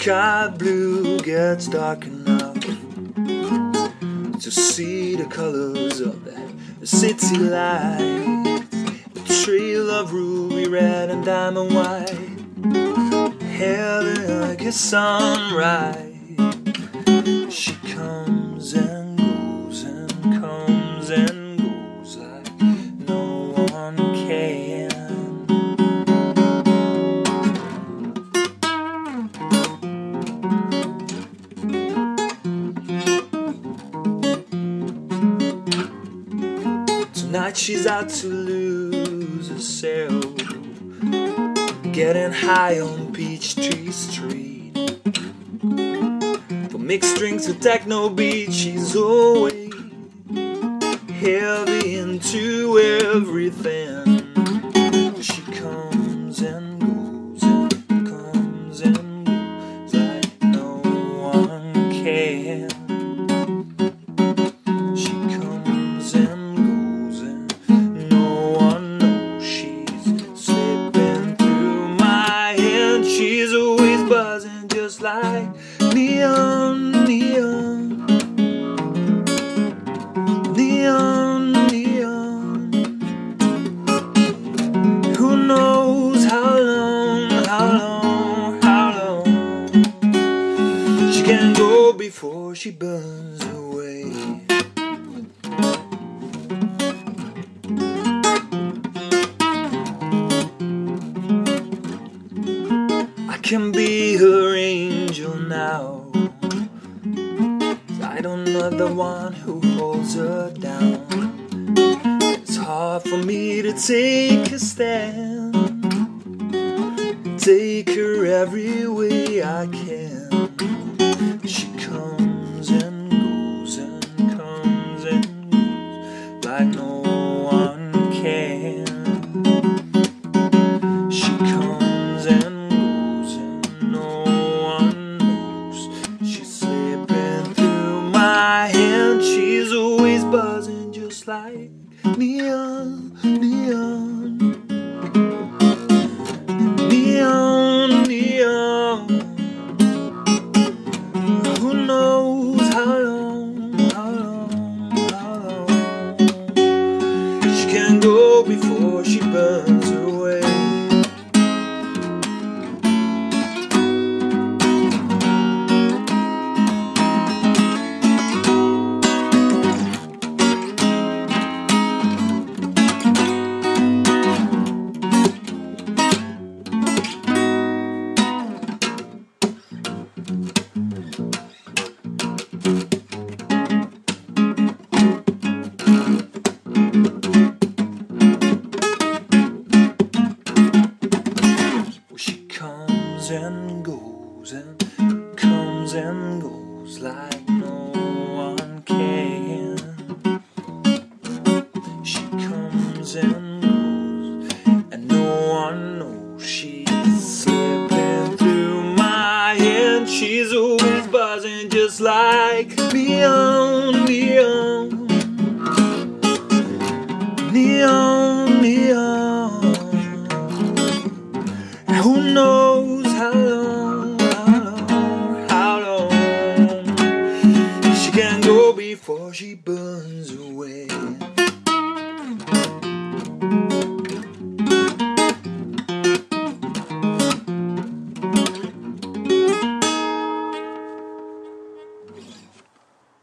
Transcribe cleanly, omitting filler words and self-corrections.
sky blue gets dark enough to see the colors of the city lights, the trail of ruby red and diamond white, heaven like a sunrise. She comes and goes and comes and goes like no one can. Tonight she's out to lose herself, getting high on Peachtree Street. For mixed drinks with techno beat, she's always heavy into everything. She comes and goes and comes and goes like no one can. She comes and goes and no one knows. She's slipping through my hand. She's always buzzing just like neon, neon, neon, neon. Who knows how long, how long, how long she can go before she burns away. I can be her angel now. I don't know the one who holds her down. It's hard for me to take a stand, take her every way I can. She comes and goes and comes and goes like no one can. She comes and goes and no one knows. She's slipping through my hand. She's always buzzing just like neon, neon, neon, neon. Who knows how long, how long, how long she can go before she burns away. And goes and comes and goes like no one can. She comes and goes and no one knows. She's slipping through my hand. She's always buzzing just like neon, neon, neon, neon. Who knows how long, how long, how long she can go before she burns away.